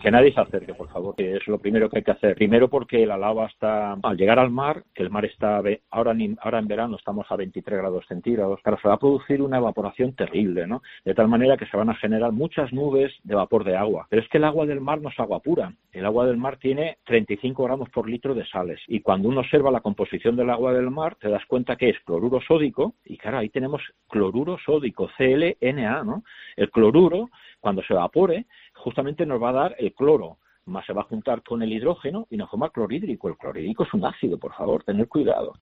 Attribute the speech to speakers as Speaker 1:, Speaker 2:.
Speaker 1: Que nadie se acerque, por favor, que es lo primero que hay que hacer. Primero porque la lava está, al llegar al mar, que el mar está, ahora en verano estamos a 23 grados centígrados, claro, se va a producir una evaporación terrible, ¿no? De tal manera que se van a generar muchas nubes de vapor de agua. Pero es que el agua del mar no es agua pura. El agua del mar tiene 35 gramos por litro de sales. Y cuando uno observa la composición del agua del mar, te das cuenta que es cloruro sódico, y claro, ahí tenemos cloruro sódico, ClNa, ¿no? El cloruro, cuando se evapore, justamente nos va a dar el cloro, más se va a juntar con el hidrógeno y nos forma clorhídrico. El clorhídrico es un ácido, por favor, tener cuidado.